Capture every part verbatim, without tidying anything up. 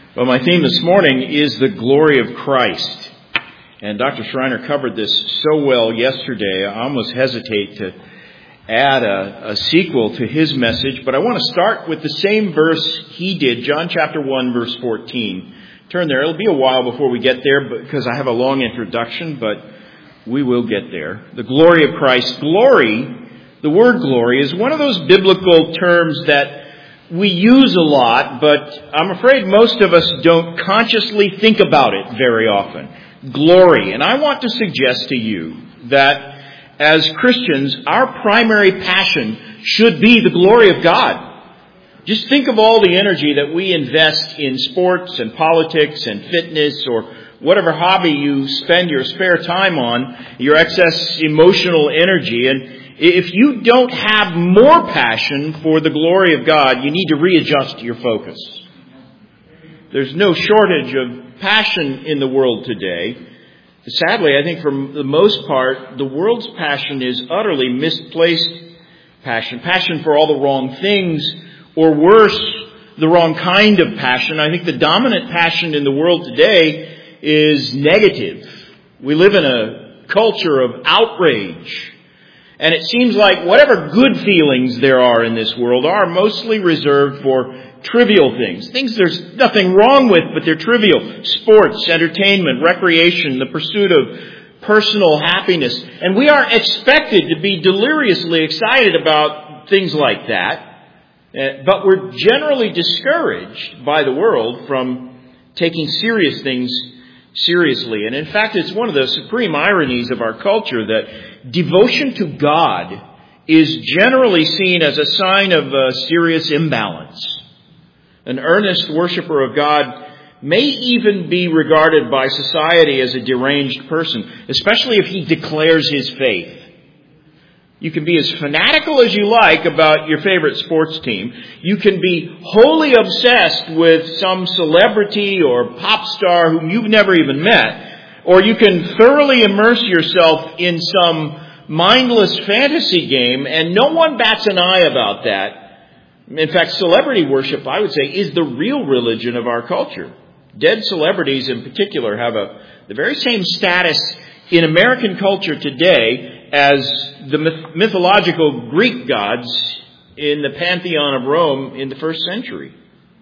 Well, my theme this morning is the glory of Christ. And Doctor Schreiner covered this so well yesterday, I almost hesitate to add a, a sequel to his message. But I want to start with the same verse he did, John chapter one, verse fourteen. Turn there. It'll be a while before we get there because I have a long introduction, but we will get there. The glory of Christ. Glory, the word glory, is one of those biblical terms that we use a lot, but I'm afraid most of us don't consciously think about it very often. Glory. And I want to suggest to you that as Christians, our primary passion should be the glory of God. Just think of all the energy that we invest in sports and politics and fitness or whatever hobby you spend your spare time on, your excess emotional energy. And if you don't have more passion for the glory of God, you need to readjust your focus. There's no shortage of passion in the world today. Sadly, I think for the most part, the world's passion is utterly misplaced passion. Passion for all the wrong things, or worse, the wrong kind of passion. I think the dominant passion in the world today is negative. We live in a culture of outrage. And it seems like whatever good feelings there are in this world are mostly reserved for trivial things. Things there's nothing wrong with, but they're trivial. Sports, entertainment, recreation, the pursuit of personal happiness. And we are expected to be deliriously excited about things like that. But we're generally discouraged by the world from taking serious things seriously. And in fact, it's one of the supreme ironies of our culture that devotion to God is generally seen as a sign of a serious imbalance. An earnest worshiper of God may even be regarded by society as a deranged person, especially if he declares his faith. You can be as fanatical as you like about your favorite sports team. You can be wholly obsessed with some celebrity or pop star whom you've never even met. Or you can thoroughly immerse yourself in some mindless fantasy game, and no one bats an eye about that. In fact, celebrity worship, I would say, is the real religion of our culture. Dead celebrities in particular have a the very same status in American culture today as the myth- mythological Greek gods in the pantheon of Rome in the first century.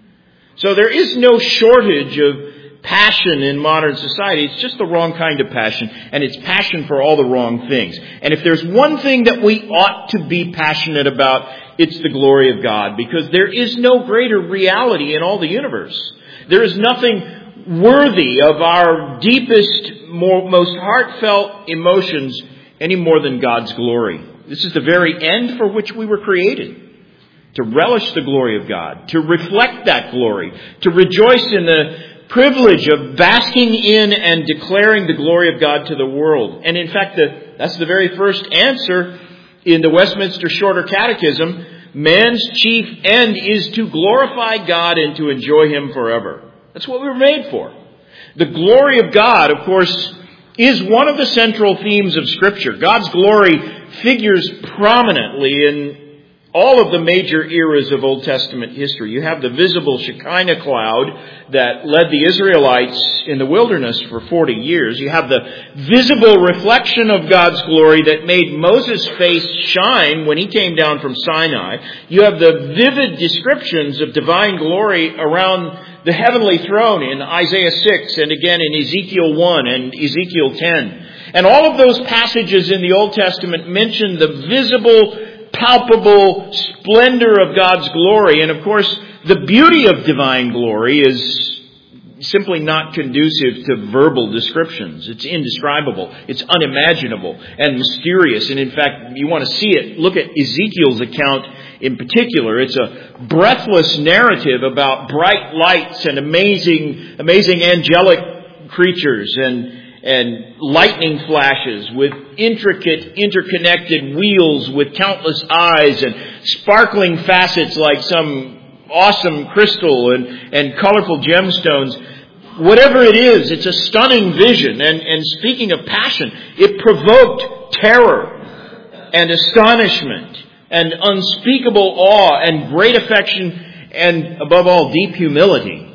So there is no shortage of passion in modern society. It's just the wrong kind of passion, and it's passion for all the wrong things. And if there's one thing that we ought to be passionate about, it's the glory of God, because there is no greater reality in all the universe. There is nothing worthy of our deepest, more, most heartfelt emotions any more than God's glory. This is the very end for which we were created. To relish the glory of God. To reflect that glory. To rejoice in the privilege of basking in and declaring the glory of God to the world. And in fact, the, that's the very first answer in the Westminster Shorter Catechism. Man's chief end is to glorify God and to enjoy Him forever. That's what we were made for. The glory of God, of course, is one of the central themes of Scripture. God's glory figures prominently in all of the major eras of Old Testament history. You have the visible Shekinah cloud that led the Israelites in the wilderness for forty years. You have the visible reflection of God's glory that made Moses' face shine when he came down from Sinai. You have the vivid descriptions of divine glory around the heavenly throne in Isaiah six and again in Ezekiel one and Ezekiel ten. And all of those passages in the Old Testament mention the visible, palpable splendor of God's glory. And of course, the beauty of divine glory is simply not conducive to verbal descriptions. It's indescribable. It's unimaginable and mysterious. And in fact, you want to see it, look at Ezekiel's account in particular. It's a breathless narrative about bright lights and amazing, amazing angelic creatures and and lightning flashes with intricate, interconnected wheels with countless eyes and sparkling facets like some awesome crystal and, and colorful gemstones. Whatever it is, it's a stunning vision. And, and speaking of passion, it provoked terror and astonishment and unspeakable awe and great affection and, above all, deep humility.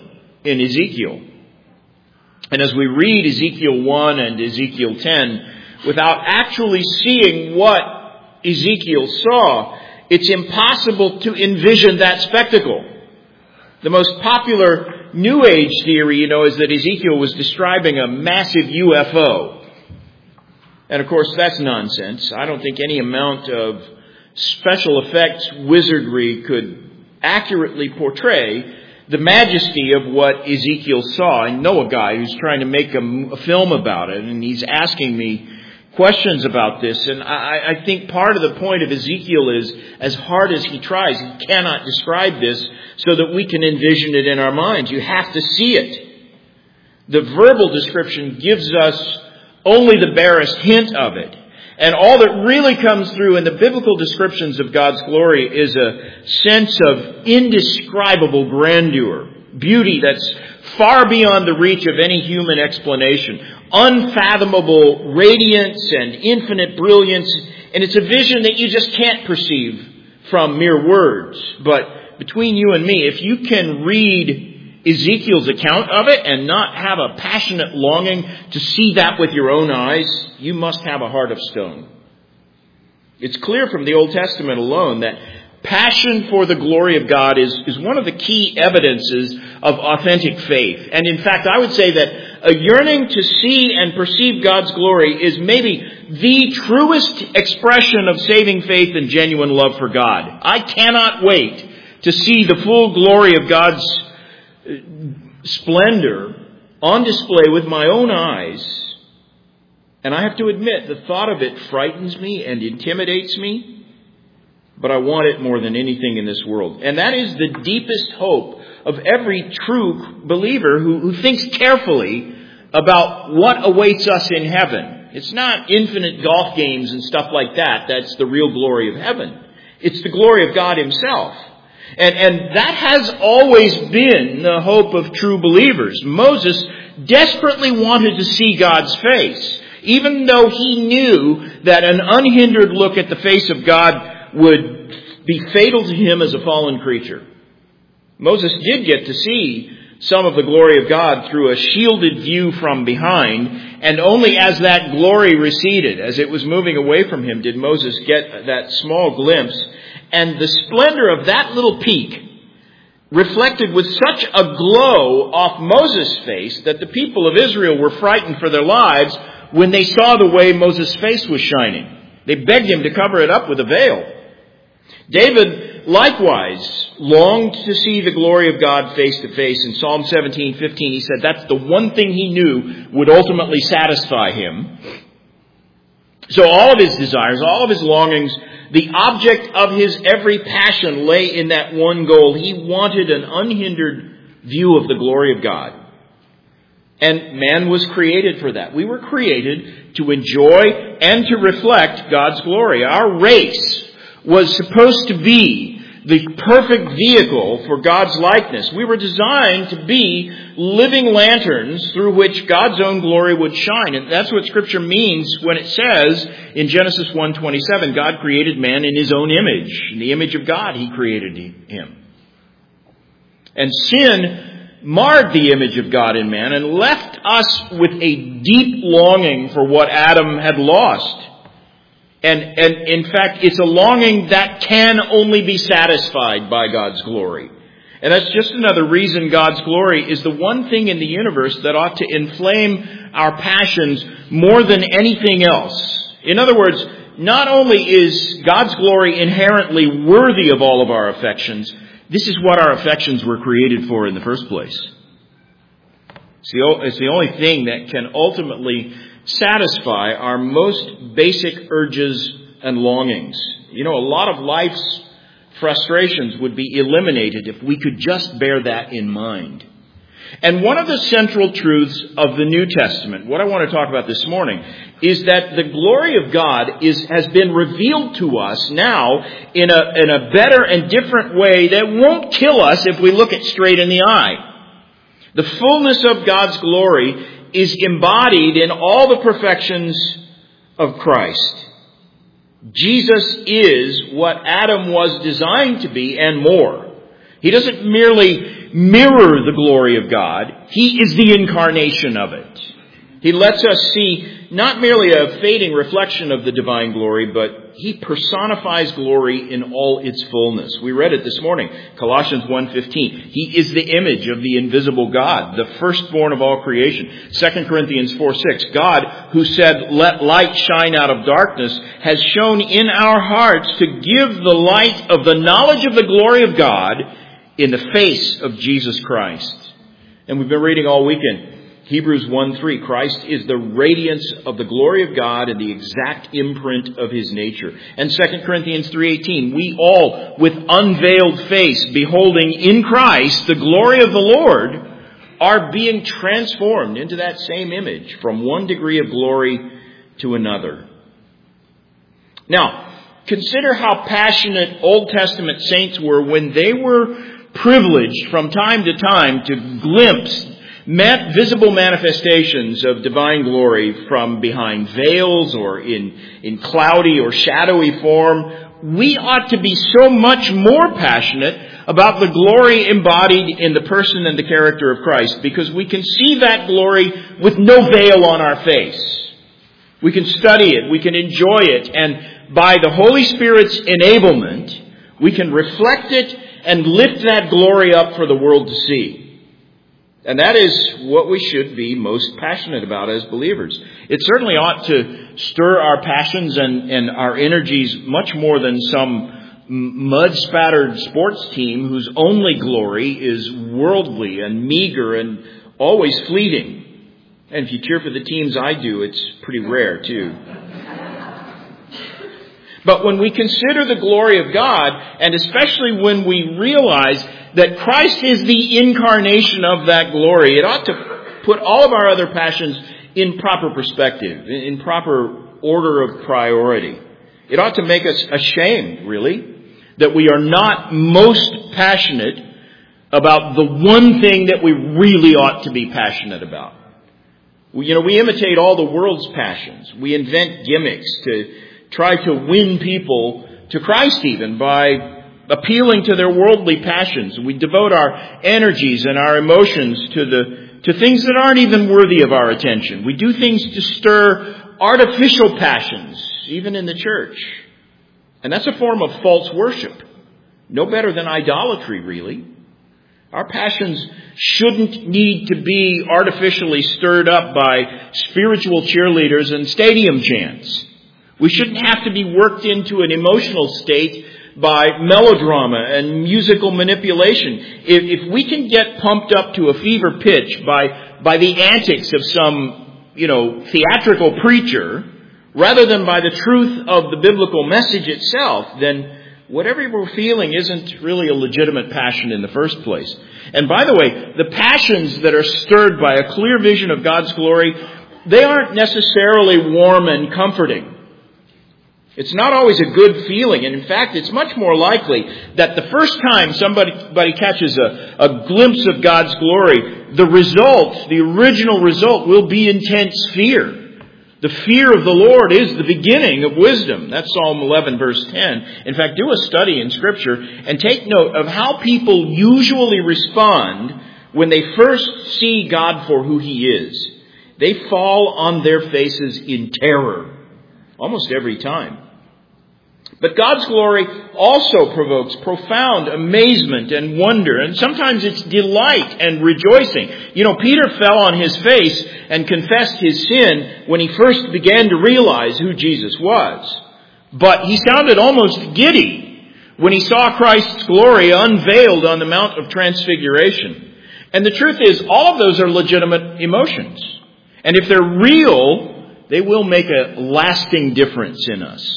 in Ezekiel. And as we read Ezekiel one and Ezekiel ten, without actually seeing what Ezekiel saw, it's impossible to envision that spectacle. The most popular New Age theory, you know, is that Ezekiel was describing a massive U F O. And of course, that's nonsense. I don't think any amount of special effects wizardry could accurately portray the majesty of what Ezekiel saw. I know a guy who's trying to make a, a film about it, and he's asking me questions about this. And I, I think part of the point of Ezekiel is, as hard as he tries, he cannot describe this so that we can envision it in our minds. You have to see it. The verbal description gives us only the barest hint of it. And all that really comes through in the biblical descriptions of God's glory is a sense of indescribable grandeur, beauty that's far beyond the reach of any human explanation, unfathomable radiance and infinite brilliance, and it's a vision that you just can't perceive from mere words. But between you and me, if you can read Ezekiel's account of it and not have a passionate longing to see that with your own eyes, you must have a heart of stone. It's clear from the Old Testament alone that passion for the glory of God is, is one of the key evidences of authentic faith. And in fact, I would say that a yearning to see and perceive God's glory is maybe the truest expression of saving faith and genuine love for God. I cannot wait to see the full glory of God's splendor on display with my own eyes. And I have to admit, the thought of it frightens me and intimidates me, but I want it more than anything in this world. And that is the deepest hope of every true believer who, who thinks carefully about what awaits us in heaven. It's not infinite golf games and stuff like that. That's the real glory of heaven. It's the glory of God Himself. And, and that has always been the hope of true believers. Moses desperately wanted to see God's face, even though he knew that an unhindered look at the face of God would be fatal to him as a fallen creature. Moses did get to see some of the glory of God through a shielded view from behind, and only as that glory receded, as it was moving away from him, did Moses get that small glimpse. And the splendor of that little peak reflected with such a glow off Moses' face that the people of Israel were frightened for their lives when they saw the way Moses' face was shining. They begged him to cover it up with a veil. David likewise longed to see the glory of God face to face. In Psalm seventeen fifteen, he said that's the one thing he knew would ultimately satisfy him. So all of his desires, all of his longings, the object of his every passion lay in that one goal. He wanted an unhindered view of the glory of God. And man was created for that. We were created to enjoy and to reflect God's glory. Our race was supposed to be the perfect vehicle for God's likeness. We were designed to be living lanterns through which God's own glory would shine. And that's what Scripture means when it says in Genesis one twenty-seven, God created man in His own image. In the image of God, He created him. And sin marred the image of God in man and left us with a deep longing for what Adam had lost. And, and in fact, it's a longing that can only be satisfied by God's glory. And that's just another reason God's glory is the one thing in the universe that ought to inflame our passions more than anything else. In other words, not only is God's glory inherently worthy of all of our affections, this is what our affections were created for in the first place. It's the, it's the only thing that can ultimately satisfy our most basic urges and longings. You know, a lot of life's frustrations would be eliminated if we could just bear that in mind. And one of the central truths of the New Testament, what I want to talk about this morning, is that the glory of God is has been revealed to us now in a, in a better and different way that won't kill us if we look it straight in the eye. The fullness of God's glory is embodied in all the perfections of Christ. Jesus is what Adam was designed to be and more. He doesn't merely mirror the glory of God. He is the incarnation of it. He lets us see not merely a fading reflection of the divine glory, but He personifies glory in all its fullness. We read it this morning, Colossians one fifteen. He is the image of the invisible God, the firstborn of all creation. Second Corinthians four six. God, who said, "Let light shine out of darkness," has shone in our hearts to give the light of the knowledge of the glory of God in the face of Jesus Christ. And we've been reading all weekend Hebrews one three, Christ is the radiance of the glory of God and the exact imprint of His nature. And Second Corinthians three eighteen, we all, with unveiled face, beholding in Christ the glory of the Lord, are being transformed into that same image from one degree of glory to another. Now, consider how passionate Old Testament saints were when they were privileged from time to time to glimpse visible manifestations of divine glory from behind veils or in, in cloudy or shadowy form. We ought to be so much more passionate about the glory embodied in the person and the character of Christ, because we can see that glory with no veil on our face. We can study it, we can enjoy it, and by the Holy Spirit's enablement, we can reflect it and lift that glory up for the world to see. And that is what we should be most passionate about as believers. It certainly ought to stir our passions and, and our energies much more than some mud-spattered sports team whose only glory is worldly and meager and always fleeting. And if you cheer for the teams I do, it's pretty rare too. But when we consider the glory of God, and especially when we realize that Christ is the incarnation of that glory, it ought to put all of our other passions in proper perspective, in proper order of priority. It ought to make us ashamed, really, that we are not most passionate about the one thing that we really ought to be passionate about. We, you know, we imitate all the world's passions. We invent gimmicks to try to win people to Christ even by appealing to their worldly passions. We devote our energies and our emotions to the to things that aren't even worthy of our attention. We do things to stir artificial passions, even in the church. And that's a form of false worship. No better than idolatry, really. Our passions shouldn't need to be artificially stirred up by spiritual cheerleaders and stadium chants. We shouldn't have to be worked into an emotional state by melodrama and musical manipulation. If, if we can get pumped up to a fever pitch by, by the antics of some, you know, theatrical preacher, rather than by the truth of the biblical message itself, then whatever we're feeling isn't really a legitimate passion in the first place. And by the way, the passions that are stirred by a clear vision of God's glory, they aren't necessarily warm and comforting. It's not always a good feeling, and in fact, it's much more likely that the first time somebody, somebody catches a, a glimpse of God's glory, the result, the original result, will be intense fear. The fear of the Lord is the beginning of wisdom. That's Psalm eleven, verse ten. In fact, do a study in Scripture and take note of how people usually respond when they first see God for who He is. They fall on their faces in terror, almost every time. But God's glory also provokes profound amazement and wonder, and sometimes it's delight and rejoicing. You know, Peter fell on his face and confessed his sin when he first began to realize who Jesus was. But he sounded almost giddy when he saw Christ's glory unveiled on the Mount of Transfiguration. And the truth is, all of those are legitimate emotions. And if they're real, they will make a lasting difference in us.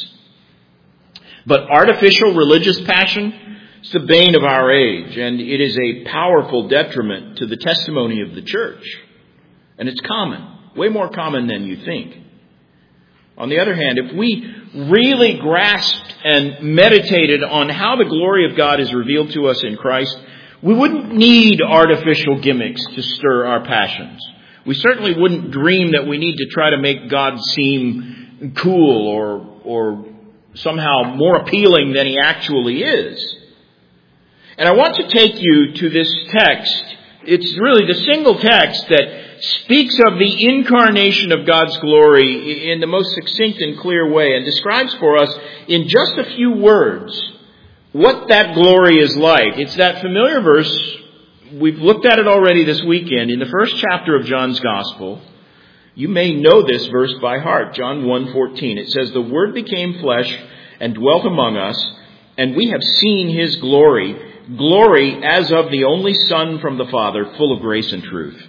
But artificial religious passion is the bane of our age, and it is a powerful detriment to the testimony of the church. And it's common, way more common than you think. On the other hand, if we really grasped and meditated on how the glory of God is revealed to us in Christ, we wouldn't need artificial gimmicks to stir our passions. We certainly wouldn't dream that we need to try to make God seem cool or or somehow more appealing than He actually is. And I want to take you to this text. It's really the single text that speaks of the incarnation of God's glory in the most succinct and clear way and describes for us in just a few words what that glory is like. It's that familiar verse. We've looked at it already this weekend in the first chapter of John's Gospel. You may know this verse by heart, John one fourteen. It says, "The Word became flesh and dwelt among us, and we have seen His glory, glory as of the only Son from the Father, full of grace and truth."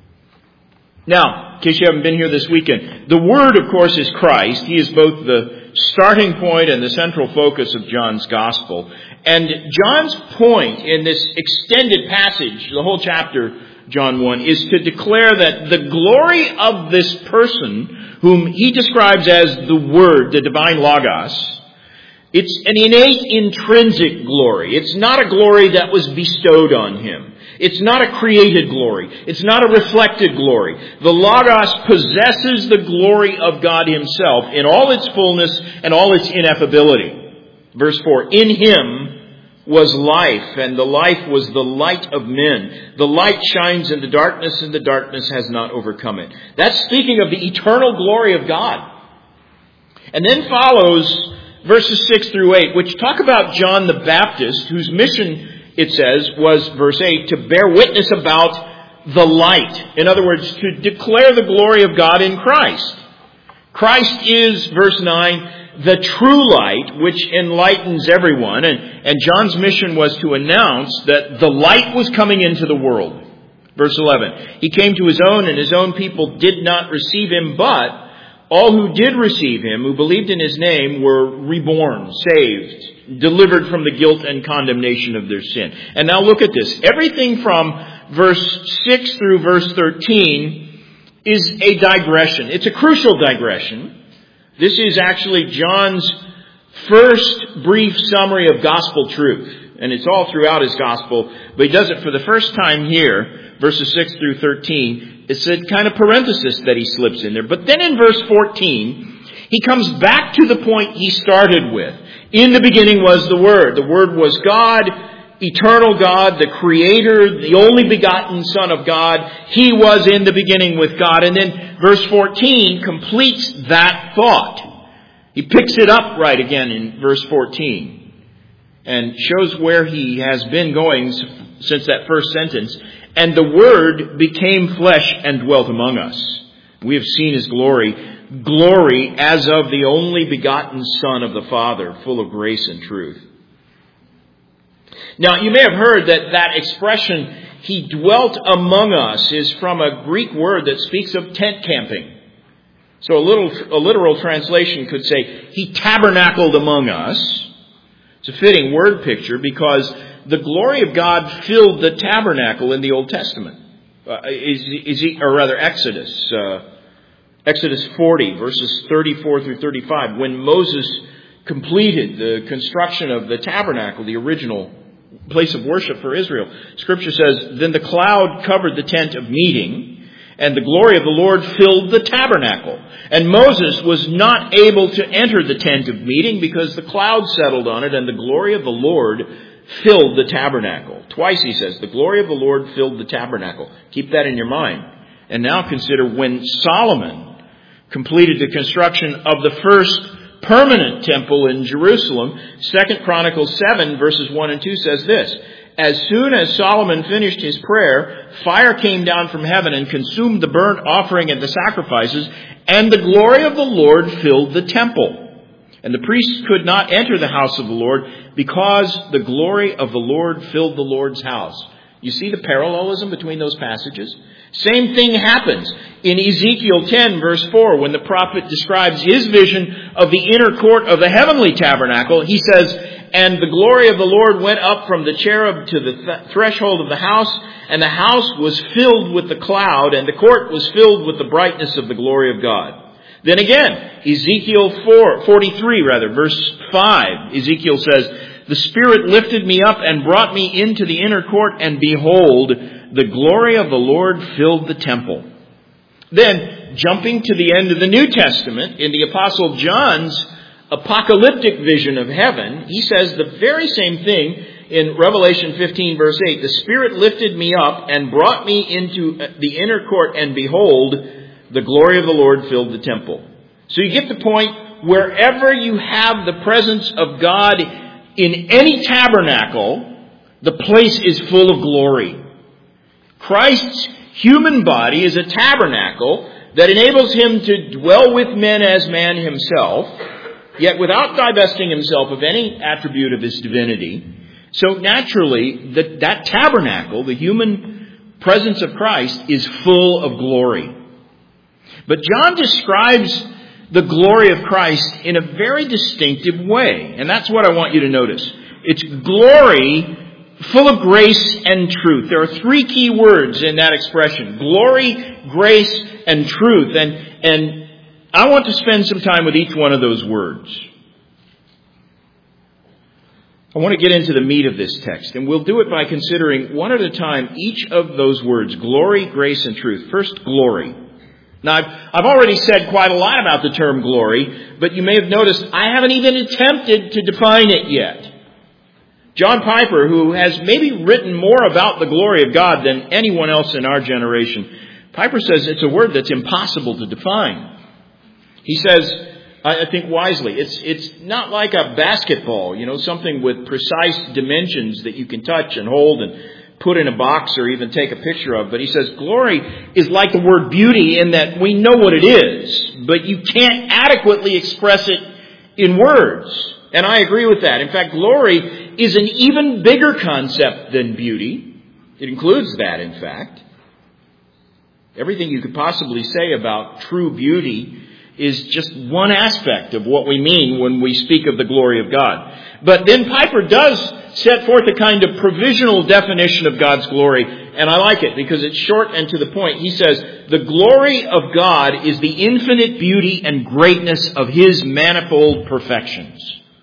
Now, in case you haven't been here this weekend, the Word, of course, is Christ. He is both the starting point and the central focus of John's Gospel. And John's point in this extended passage, the whole chapter, John one, is to declare that the glory of this person, whom he describes as the Word, the divine Logos, it's an innate, intrinsic glory. It's not a glory that was bestowed on him. It's not a created glory. It's not a reflected glory. The Logos possesses the glory of God Himself in all its fullness and all its ineffability. Verse four, "In Him was life, and the life was the light of men. The light shines in the darkness, and the darkness has not overcome it." That's speaking of the eternal glory of God. And then follows verses six through eight, which talk about John the Baptist, whose mission, it says, was, verse eight, to bear witness about the light. In other words, to declare the glory of God in Christ. Christ is, verse nine, the true light which enlightens everyone. And, and John's mission was to announce that the light was coming into the world. Verse eleven, "He came to His own, and His own people did not receive Him, but all who did receive Him, who believed in His name, were reborn, saved, delivered from the guilt and condemnation of their sin." And now look at this. Everything from verse six through verse thirteen is a digression. It's a crucial digression. This is actually John's first brief summary of gospel truth. And it's all throughout his gospel, but he does it for the first time here, verses six through thirteen. It's a kind of parenthesis that he slips in there. But then in verse fourteen, he comes back to the point he started with. In the beginning was the Word. The Word was God, eternal God, the Creator, the only begotten Son of God. He was in the beginning with God. And then verse fourteen completes that thought. He picks it up right again in verse fourteen and shows where he has been going since that first sentence. "And the Word became flesh and dwelt among us. We have seen His glory, glory as of the only begotten Son of the Father, full of grace and truth." Now, you may have heard that that expression, "He dwelt among us," is from a Greek word that speaks of tent camping. So a little, a literal translation could say, "He tabernacled among us." It's a fitting word picture because the glory of God filled the tabernacle in the Old Testament. Uh, is, is he, or rather Exodus, uh, Exodus forty, verses thirty-four through thirty-five, when Moses completed the construction of the tabernacle, the original place of worship for Israel. Scripture says, "Then the cloud covered the tent of meeting, and the glory of the Lord filled the tabernacle. And Moses was not able to enter the tent of meeting because the cloud settled on it, and the glory of the Lord filled the tabernacle." Twice he says, "The glory of the Lord filled the tabernacle." Keep that in your mind. And now consider when Solomon completed the construction of the first permanent temple in Jerusalem. Second Chronicles seven, verses one and two says this: "As soon as Solomon finished his prayer, fire came down from heaven and consumed the burnt offering and the sacrifices, and the glory of the Lord filled the temple. And the priests could not enter the house of the Lord because the glory of the Lord filled the Lord's house." You see the parallelism between those passages? Same thing happens in Ezekiel ten, verse four, when the prophet describes his vision of the inner court of the heavenly tabernacle. He says, "And the glory of the Lord went up from the cherub to the th- threshold of the house, and the house was filled with the cloud, and the court was filled with the brightness of the glory of God." Then again, Ezekiel four, forty-three, rather, verse five, Ezekiel says, "The Spirit lifted me up and brought me into the inner court, and behold, the glory of the Lord filled the temple." Then, jumping to the end of the New Testament, in the Apostle John's apocalyptic vision of heaven, he says the very same thing in Revelation fifteen, verse eight, the Spirit lifted me up and brought me into the inner court, and behold, the glory of the Lord filled the temple. So you get the point. Wherever you have the presence of God in any tabernacle, the place is full of glory. Christ's human body is a tabernacle that enables him to dwell with men as man himself, yet without divesting himself of any attribute of his divinity. So naturally, that, that tabernacle, the human presence of Christ, is full of glory. But John describes the glory of Christ in a very distinctive way. And that's what I want you to notice. It's glory full of grace and truth. There are three key words in that expression: glory, grace, and truth. And, and I want to spend some time with each one of those words. I want to get into the meat of this text, and we'll do it by considering one at a time each of those words: glory, grace, and truth. First, glory. Now, I've, I've already said quite a lot about the term glory, but you may have noticed I haven't even attempted to define it yet. John Piper, who has maybe written more about the glory of God than anyone else in our generation, Piper says it's a word that's impossible to define. He says, I think wisely, it's it's not like a basketball, you know, something with precise dimensions that you can touch and hold and put in a box or even take a picture of. But he says glory is like the word beauty in that we know what it is, but you can't adequately express it in words. And I agree with that. In fact, glory is an even bigger concept than beauty. It includes that, in fact. Everything you could possibly say about true beauty is just one aspect of what we mean when we speak of the glory of God. But then Piper does set forth a kind of provisional definition of God's glory, and I like it because it's short and to the point. He says, the glory of God is the infinite beauty and greatness of His manifold perfections.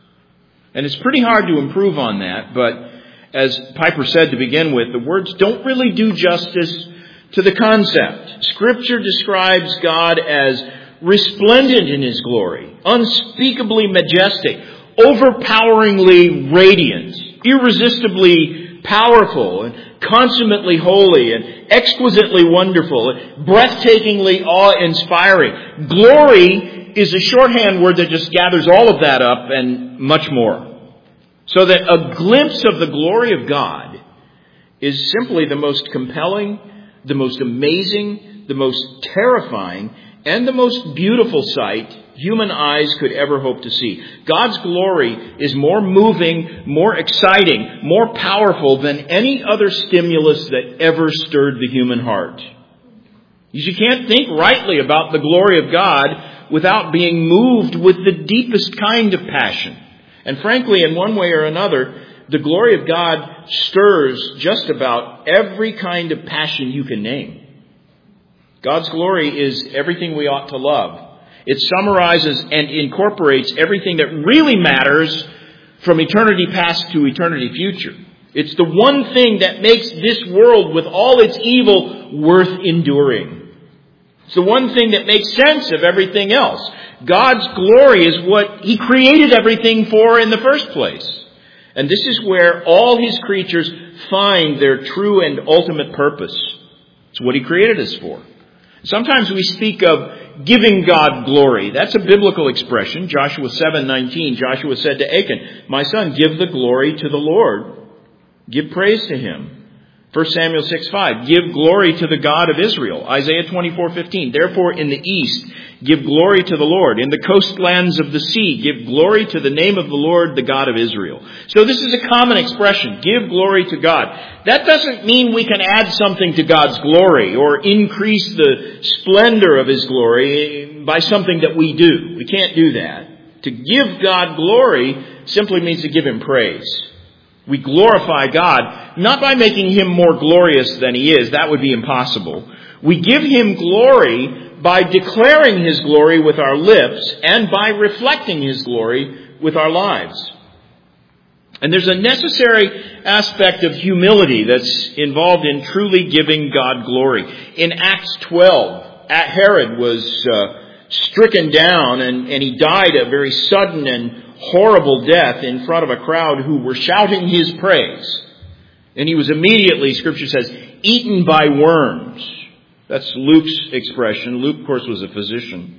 And it's pretty hard to improve on that, but as Piper said to begin with, the words don't really do justice to the concept. Scripture describes God as resplendent in His glory, unspeakably majestic, overpoweringly radiant, irresistibly powerful, and consummately holy, and exquisitely wonderful, and breathtakingly awe-inspiring. Glory is a shorthand word that just gathers all of that up and much more. So that a glimpse of the glory of God is simply the most compelling, the most amazing, the most terrifying, and the most beautiful sight human eyes could ever hope to see. God's glory is more moving, more exciting, more powerful than any other stimulus that ever stirred the human heart. You can't think rightly about the glory of God without being moved with the deepest kind of passion. And frankly, in one way or another, the glory of God stirs just about every kind of passion you can name. God's glory is everything we ought to love. It summarizes and incorporates everything that really matters from eternity past to eternity future. It's the one thing that makes this world with all its evil worth enduring. It's the one thing that makes sense of everything else. God's glory is what He created everything for in the first place. And this is where all His creatures find their true and ultimate purpose. It's what He created us for. Sometimes we speak of giving God glory. That's a biblical expression. Joshua seven nineteen, Joshua said to Achan, "My son, give the glory to the Lord. Give praise to Him." First Samuel six five, give glory to the God of Israel. Isaiah twenty-four fifteen, therefore in the east, give glory to the Lord. In the coastlands of the sea, give glory to the name of the Lord, the God of Israel. So this is a common expression, give glory to God. That doesn't mean we can add something to God's glory or increase the splendor of His glory by something that we do. We can't do that. To give God glory simply means to give Him praise. We glorify God, not by making Him more glorious than He is. That would be impossible. We give Him glory by declaring His glory with our lips and by reflecting His glory with our lives. And there's a necessary aspect of humility that's involved in truly giving God glory. In Acts twelve, Herod was uh, stricken down and, and he died a very sudden and horrible death in front of a crowd who were shouting his praise. And he was immediately, Scripture says, eaten by worms. That's Luke's expression. Luke, of course, was a physician.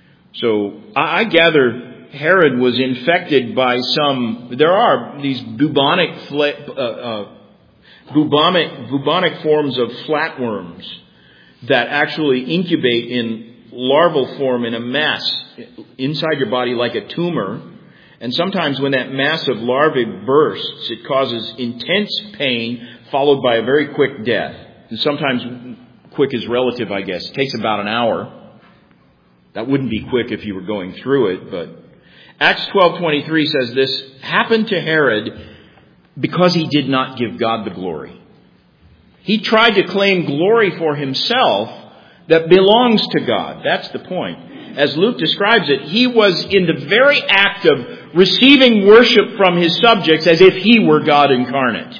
So I gather Herod was infected by some, there are these bubonic, uh, uh, bubonic, bubonic forms of flatworms that actually incubate in larval form in a mass inside your body like a tumor. And sometimes when that mass of larvae bursts, it causes intense pain followed by a very quick death. And sometimes quick is relative, I guess. It takes about an hour. That wouldn't be quick if you were going through it, but Acts twelve twenty-three says this happened to Herod because he did not give God the glory. He tried to claim glory for himself that belongs to God. That's the point. As Luke describes it, he was in the very act of receiving worship from his subjects as if he were God incarnate.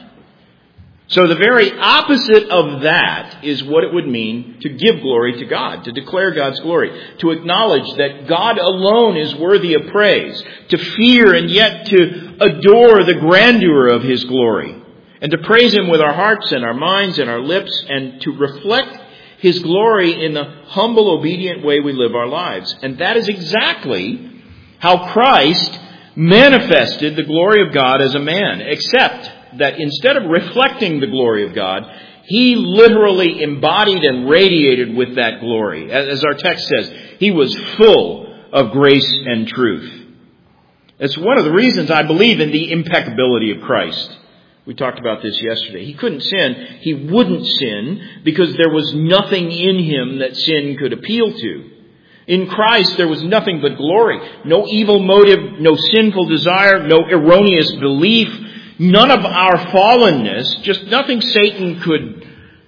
So the very opposite of that is what it would mean to give glory to God, to declare God's glory, to acknowledge that God alone is worthy of praise, to fear and yet to adore the grandeur of his glory, and to praise him with our hearts and our minds and our lips, and to reflect his glory in the humble, obedient way we live our lives. And that is exactly how Christ manifested the glory of God as a man, except that instead of reflecting the glory of God, he literally embodied and radiated with that glory. As our text says, he was full of grace and truth. It's one of the reasons I believe in the impeccability of Christ. We talked about this yesterday. He couldn't sin. He wouldn't sin because there was nothing in him that sin could appeal to. In Christ, there was nothing but glory. No evil motive, no sinful desire, no erroneous belief, none of our fallenness, just nothing Satan could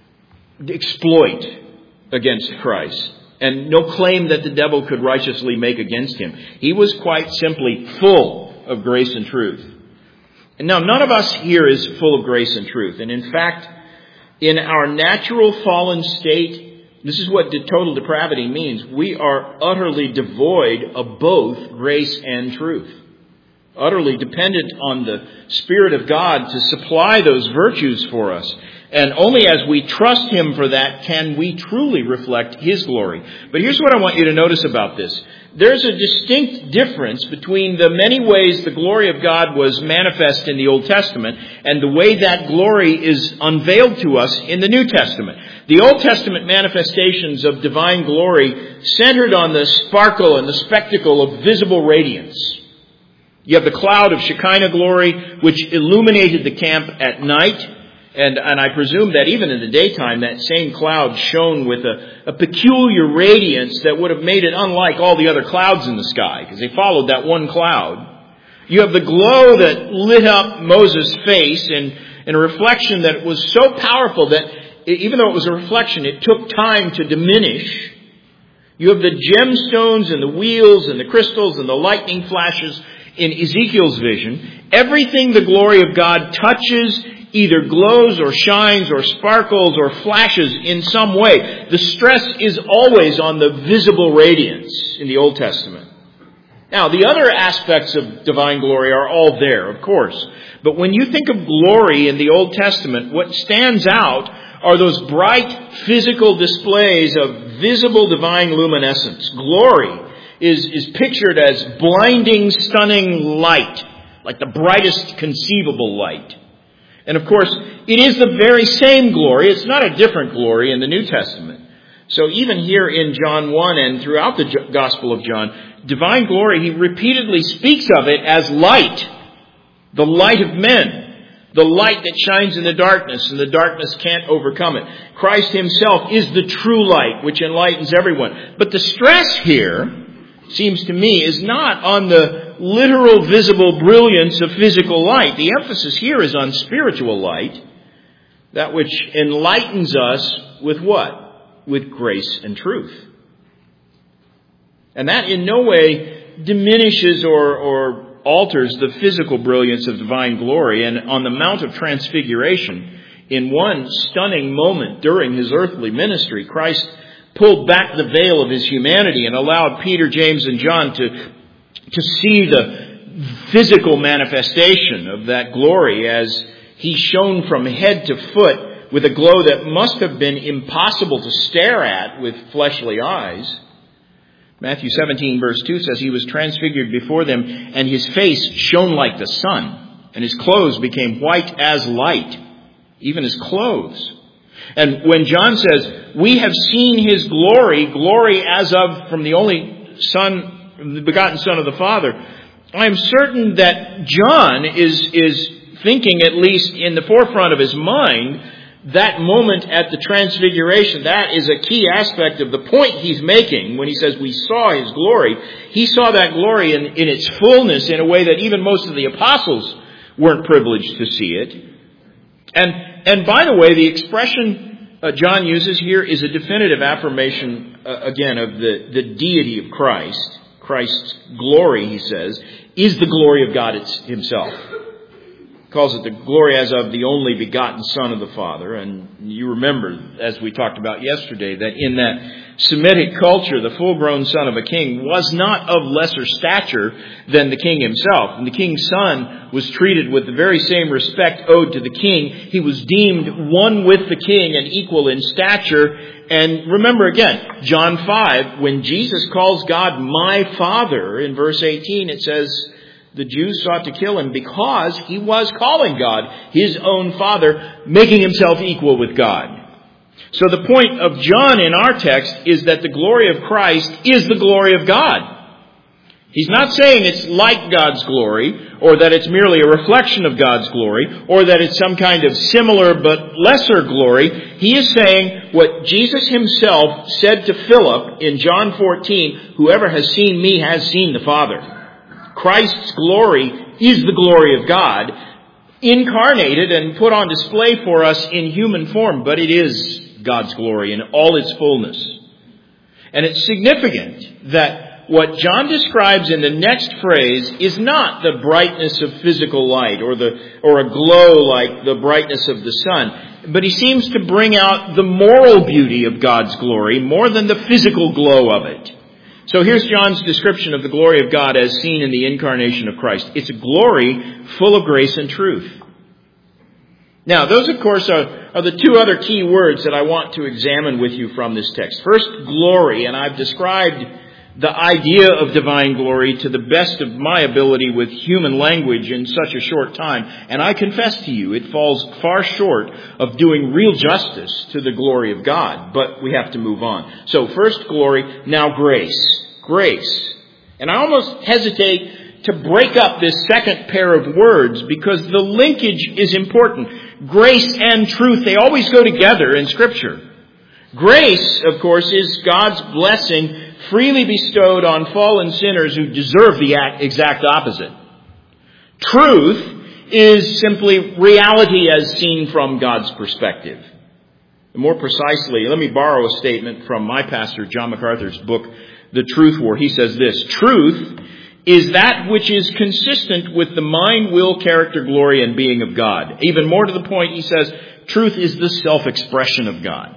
exploit against Christ. And no claim that the devil could righteously make against him. He was quite simply full of grace and truth. And now, none of us here is full of grace and truth. And in fact, in our natural fallen state, this is what total depravity means. We are utterly devoid of both grace and truth. Utterly dependent on the Spirit of God to supply those virtues for us. And only as we trust him for that can we truly reflect his glory. But here's what I want you to notice about this. There's a distinct difference between the many ways the glory of God was manifest in the Old Testament and the way that glory is unveiled to us in the New Testament. The Old Testament manifestations of divine glory centered on the sparkle and the spectacle of visible radiance. You have the cloud of Shekinah glory, which illuminated the camp at night. And, and I presume that even in the daytime, that same cloud shone with a, a peculiar radiance that would have made it unlike all the other clouds in the sky, because they followed that one cloud. You have the glow that lit up Moses' face in, in a reflection that was so powerful that even though it was a reflection, it took time to diminish. You have the gemstones and the wheels and the crystals and the lightning flashes in Ezekiel's vision. Everything the glory of God touches either glows or shines or sparkles or flashes in some way. The stress is always on the visible radiance in the Old Testament. Now, the other aspects of divine glory are all there, of course. But when you think of glory in the Old Testament, what stands out are those bright physical displays of visible divine luminescence. Glory is, is pictured as blinding, stunning light, like the brightest conceivable light. And of course, it is the very same glory. It's not a different glory in the New Testament. So even here in John one and throughout the Gospel of John, divine glory, he repeatedly speaks of it as light. The light of men. The light that shines in the darkness, and the darkness can't overcome it. Christ himself is the true light, which enlightens everyone. But the stress here, seems to me, is not on the literal visible brilliance of physical light. The emphasis here is on spiritual light, that which enlightens us with what? With grace and truth. And that in no way diminishes or, or alters the physical brilliance of divine glory. And on the Mount of Transfiguration, in one stunning moment during his earthly ministry, Christ pulled back the veil of his humanity and allowed Peter, James, and John to, to see the, physical manifestation of that glory as he shone from head to foot with a glow that must have been impossible to stare at with fleshly eyes. Matthew seventeen verse two says he was transfigured before them, and his face shone like the sun, and his clothes became white as light, even his clothes. And when John says, we have seen his glory, glory as of from the only Son, the begotten Son of the Father, I am certain that John is, is thinking, at least in the forefront of his mind, that moment at the transfiguration. That is a key aspect of the point he's making when he says we saw his glory. He saw that glory in, in its fullness in a way that even most of the apostles weren't privileged to see it. And, and by the way, the expression uh, John uses here is a definitive affirmation, uh, again, of the, the deity of Christ. Christ's glory, he says, is the glory of God himself. He calls it the glory as of the only begotten Son of the Father. And you remember, as we talked about yesterday, that in that Semitic culture, the full-grown son of a king was not of lesser stature than the king himself. And the king's son was treated with the very same respect owed to the king. He was deemed one with the king and equal in stature. And remember again, John five, when Jesus calls God my Father, in verse eighteen, it says the Jews sought to kill him because he was calling God his own Father, making himself equal with God. So the point of John in our text is that the glory of Christ is the glory of God. He's not saying it's like God's glory, or that it's merely a reflection of God's glory, or that it's some kind of similar but lesser glory. He is saying what Jesus himself said to Philip in John fourteen, whoever has seen me has seen the Father. Christ's glory is the glory of God, incarnated and put on display for us in human form, but it is God's glory in all its fullness. And it's significant that what John describes in the next phrase is not the brightness of physical light or the or a glow like the brightness of the sun, but he seems to bring out the moral beauty of God's glory more than the physical glow of it. So here's John's description of the glory of God as seen in the incarnation of Christ. It's a glory full of grace and truth. Now, those, of course, are, are the two other key words that I want to examine with you from this text. First, glory, and I've described the idea of divine glory to the best of my ability with human language in such a short time. And I confess to you, it falls far short of doing real justice to the glory of God. But we have to move on. So first glory, now grace. Grace. And I almost hesitate to break up this second pair of words because the linkage is important. Grace and truth, they always go together in Scripture. Grace, of course, is God's blessing freely bestowed on fallen sinners who deserve the exact opposite. Truth is simply reality as seen from God's perspective. More precisely, let me borrow a statement from my pastor, John MacArthur's book, The Truth War. He says this: truth is that which is consistent with the mind, will, character, glory, and being of God. Even more to the point, he says, truth is the self-expression of God.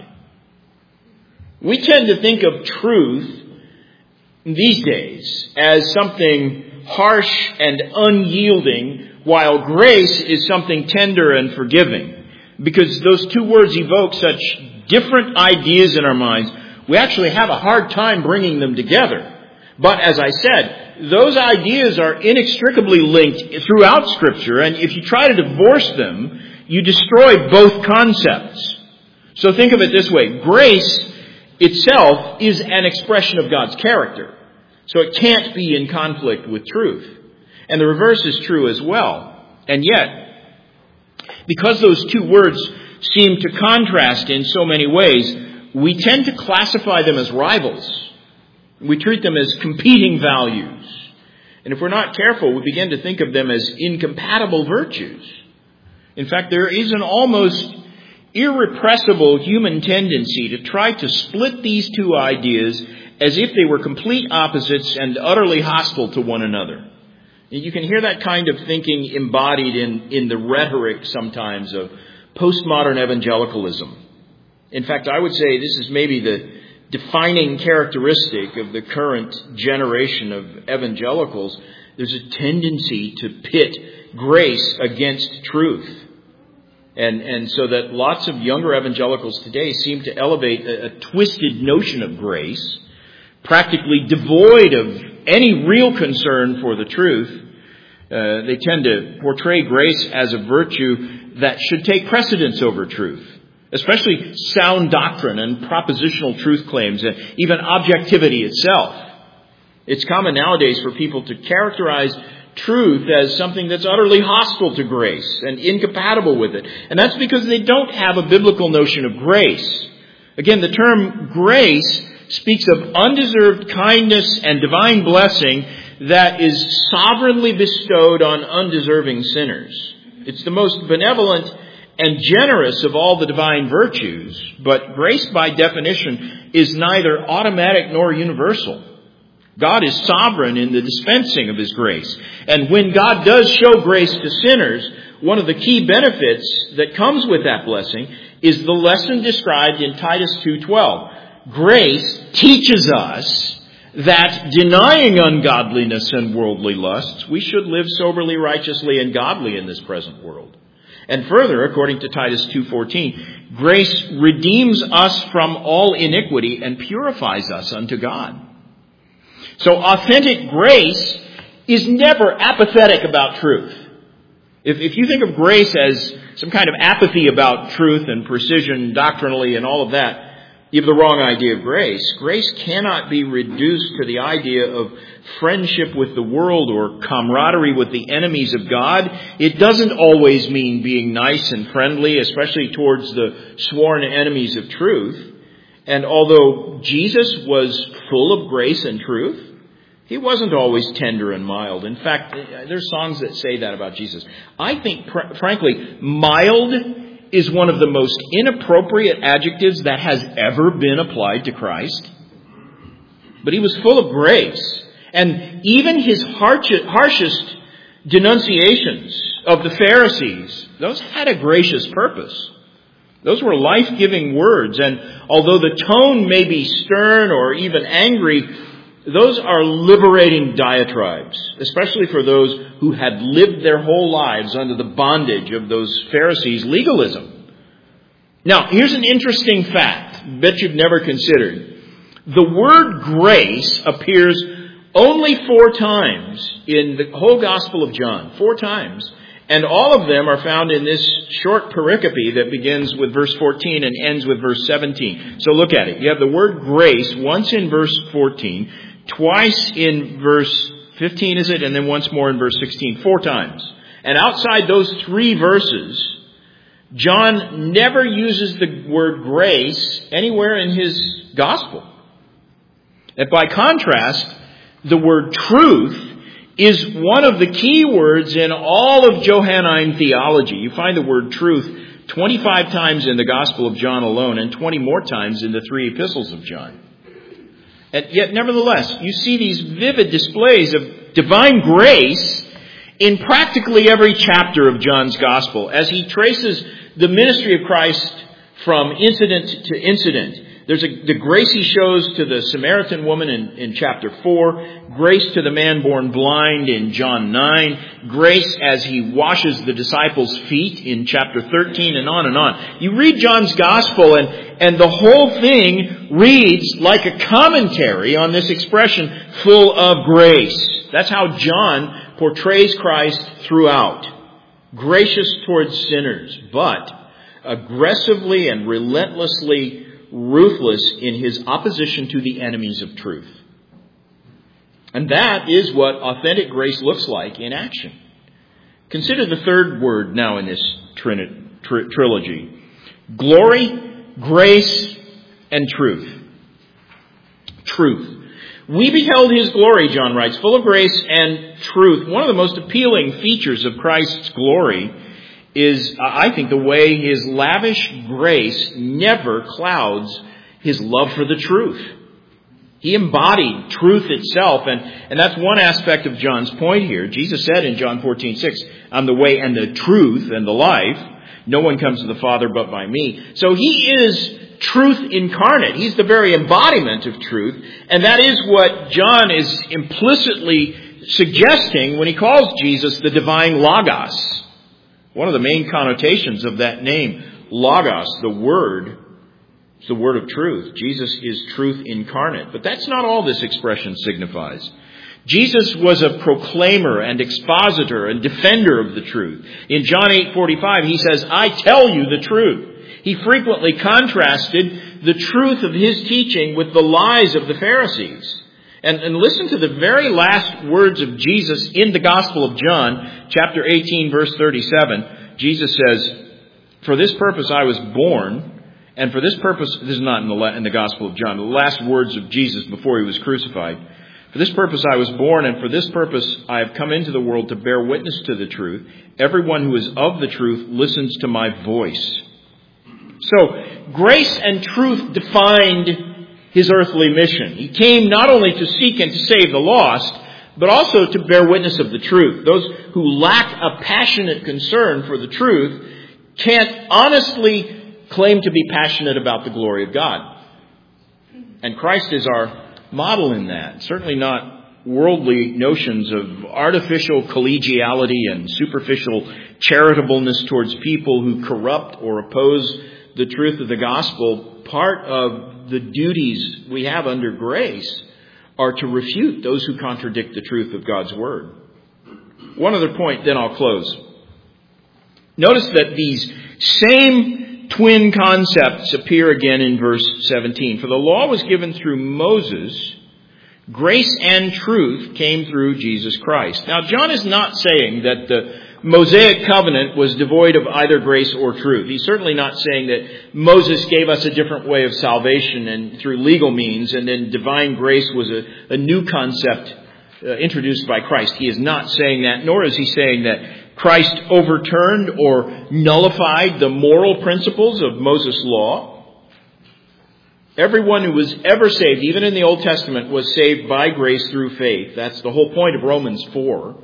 We tend to think of truth these days as something harsh and unyielding, while grace is something tender and forgiving. Because those two words evoke such different ideas in our minds, we actually have a hard time bringing them together. But as I said, those ideas are inextricably linked throughout Scripture, and if you try to divorce them, you destroy both concepts. So think of it this way. Grace itself is an expression of God's character. So it can't be in conflict with truth. And the reverse is true as well. And yet, because those two words seem to contrast in so many ways, we tend to classify them as rivals. We treat them as competing values. And if we're not careful, we begin to think of them as incompatible virtues. In fact, there is an almost irrepressible human tendency to try to split these two ideas as if they were complete opposites and utterly hostile to one another. You can hear that kind of thinking embodied in, in the rhetoric sometimes of postmodern evangelicalism. In fact, I would say this is maybe the defining characteristic of the current generation of evangelicals. there's a tendency to pit grace against truth. And, and so that lots of younger evangelicals today seem to elevate a, a twisted notion of grace, practically devoid of any real concern for the truth. Uh, they tend to portray grace as a virtue that should take precedence over truth, especially sound doctrine and propositional truth claims, and even objectivity itself. It's common nowadays for people to characterize truth as something that's utterly hostile to grace and incompatible with it. And that's because they don't have a biblical notion of grace. Again, the term grace speaks of undeserved kindness and divine blessing that is sovereignly bestowed on undeserving sinners. It's the most benevolent and generous of all the divine virtues, but grace by definition is neither automatic nor universal. God is sovereign in the dispensing of His grace. And when God does show grace to sinners, one of the key benefits that comes with that blessing is the lesson described in Titus two twelve. Grace teaches us that denying ungodliness and worldly lusts, we should live soberly, righteously, and godly in this present world. And further, according to Titus two fourteen, grace redeems us from all iniquity and purifies us unto God. So authentic grace is never apathetic about truth. If, if you think of grace as some kind of apathy about truth and precision doctrinally and all of that, you have the wrong idea of grace. Grace cannot be reduced to the idea of friendship with the world or camaraderie with the enemies of God. It doesn't always mean being nice and friendly, especially towards the sworn enemies of truth. And although Jesus was full of grace and truth, He wasn't always tender and mild. In fact, there's songs that say that about Jesus. I think, pr- frankly, mild is one of the most inappropriate adjectives that has ever been applied to Christ. But He was full of grace. And even His harshest denunciations of the Pharisees, those had a gracious purpose. Those were life-giving words. And although the tone may be stern or even angry, those are liberating diatribes, especially for those who had lived their whole lives under the bondage of those Pharisees' legalism. Now, here's an interesting fact, bet you've never considered. The word grace appears only four times in the whole Gospel of John. Four times. And all of them are found in this short pericope that begins with verse fourteen and ends with verse seventeen. So look at it. You have the word grace once in verse fourteen, twice in verse fifteen, is it? And then once more in verse sixteen. Four times. And outside those three verses, John never uses the word grace anywhere in his gospel. And by contrast, the word truth is one of the key words in all of Johannine theology. You find the word truth twenty-five times in the Gospel of John alone and twenty more times in the three epistles of John. And yet, nevertheless, you see these vivid displays of divine grace in practically every chapter of John's Gospel as he traces the ministry of Christ from incident to incident. There's a, the grace he shows to the Samaritan woman in, in chapter four, grace to the man born blind in John nine, grace as he washes the disciples' feet in chapter thirteen, and on and on. You read John's Gospel and, and the whole thing reads like a commentary on this expression, full of grace. That's how John portrays Christ throughout. Gracious towards sinners, but aggressively and relentlessly ruthless in his opposition to the enemies of truth. And that is what authentic grace looks like in action. Consider the third word now in this trin- tri- trilogy. Glory, grace, and truth. Truth. We beheld His glory, John writes, full of grace and truth. One of the most appealing features of Christ's glory is, I think, the way His lavish grace never clouds His love for the truth. He embodied truth itself, and, and that's one aspect of John's point here. Jesus said in John fourteen six, I'm the way and the truth and the life. No one comes to the Father but by me. So He is truth incarnate. He's the very embodiment of truth, and that is what John is implicitly suggesting, when he calls Jesus the divine Logos, one of the main connotations of that name, Logos, the Word, is the Word of truth. Jesus is truth incarnate. But that's not all this expression signifies. Jesus was a proclaimer and expositor and defender of the truth. In John eight forty-five, he says, I tell you the truth. He frequently contrasted the truth of his teaching with the lies of the Pharisees. And, and listen to the very last words of Jesus in the Gospel of John, chapter eighteen, verse thirty-seven. Jesus says, for this purpose I was born, and for this purpose, this is not in the, in the Gospel of John, the last words of Jesus before he was crucified. For this purpose I was born, and for this purpose I have come into the world to bear witness to the truth. Everyone who is of the truth listens to my voice. So, grace and truth defined his earthly mission. He came not only to seek and to save the lost, but also to bear witness of the truth. Those who lack a passionate concern for the truth can't honestly claim to be passionate about the glory of God. And Christ is our model in that. Certainly not worldly notions of artificial collegiality and superficial charitableness towards people who corrupt or oppose the truth of the gospel. Part of the duties we have under grace are to refute those who contradict the truth of God's Word. One other point, then I'll close. Notice that these same twin concepts appear again in verse seventeen. For the law was given through Moses, grace and truth came through Jesus Christ. Now, John is not saying that the Mosaic covenant was devoid of either grace or truth. He's certainly not saying that Moses gave us a different way of salvation and through legal means, and then divine grace was a, a new concept uh, introduced by Christ. He is not saying that, nor is he saying that Christ overturned or nullified the moral principles of Moses' law. Everyone who was ever saved, even in the Old Testament, was saved by grace through faith. That's the whole point of Romans four.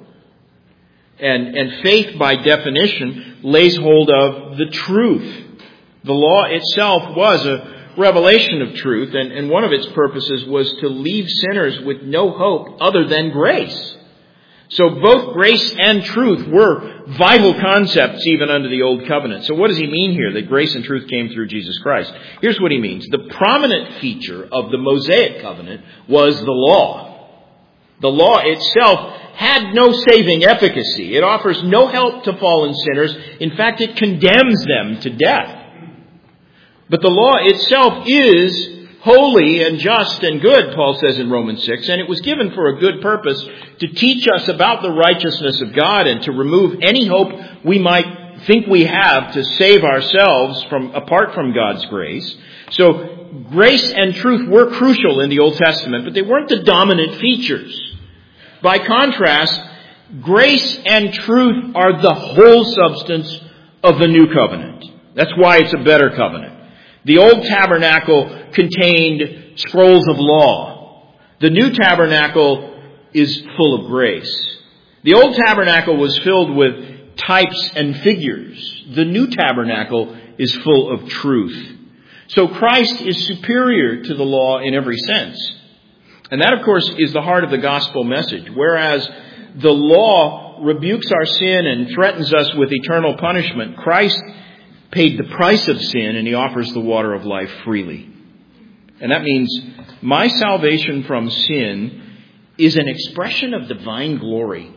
And, and faith, by definition, lays hold of the truth. The law itself was a revelation of truth, and, and one of its purposes was to leave sinners with no hope other than grace. So both grace and truth were vital concepts even under the Old Covenant. So what does he mean here, that grace and truth came through Jesus Christ? Here's what he means. The prominent feature of the Mosaic covenant was the law. The law itself had no saving efficacy. It offers no help to fallen sinners. In fact, it condemns them to death. But the law itself is holy and just and good, Paul says in Romans six, and it was given for a good purpose, to teach us about the righteousness of God and to remove any hope we might think we have to save ourselves from apart from God's grace. So grace and truth were crucial in the Old Testament, but they weren't the dominant features. By contrast, grace and truth are the whole substance of the new covenant. That's why it's a better covenant. The old tabernacle contained scrolls of law. The new tabernacle is full of grace. The old tabernacle was filled with types and figures. The new tabernacle is full of truth. So Christ is superior to the law in every sense. And that, of course, is the heart of the gospel message. Whereas the law rebukes our sin and threatens us with eternal punishment, Christ paid the price of sin, and he offers the water of life freely. And that means my salvation from sin is an expression of divine glory.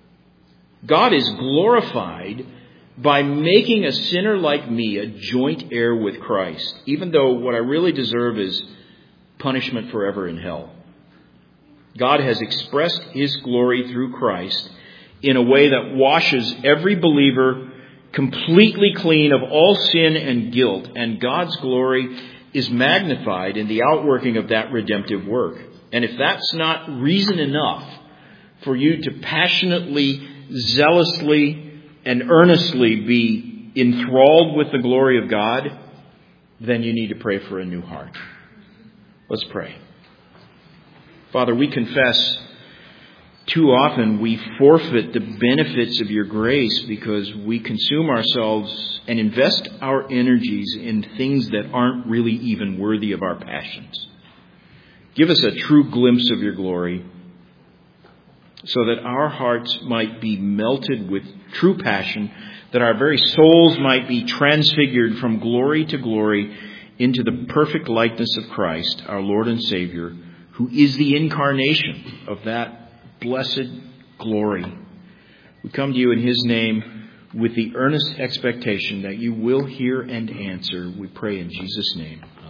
God is glorified by making a sinner like me a joint heir with Christ, even though what I really deserve is punishment forever in hell. God has expressed his glory through Christ in a way that washes every believer completely clean of all sin and guilt, and God's glory is magnified in the outworking of that redemptive work. And if that's not reason enough for you to passionately, zealously, and earnestly be enthralled with the glory of God, then you need to pray for a new heart. Let's pray. Father, we confess too often we forfeit the benefits of your grace because we consume ourselves and invest our energies in things that aren't really even worthy of our passions. Give us a true glimpse of your glory. so that our hearts might be melted with true passion, that our very souls might be transfigured from glory to glory into the perfect likeness of Christ, our Lord and Savior, who is the incarnation of that blessed glory. We come to you in His name with the earnest expectation that you will hear and answer. We pray in Jesus' name.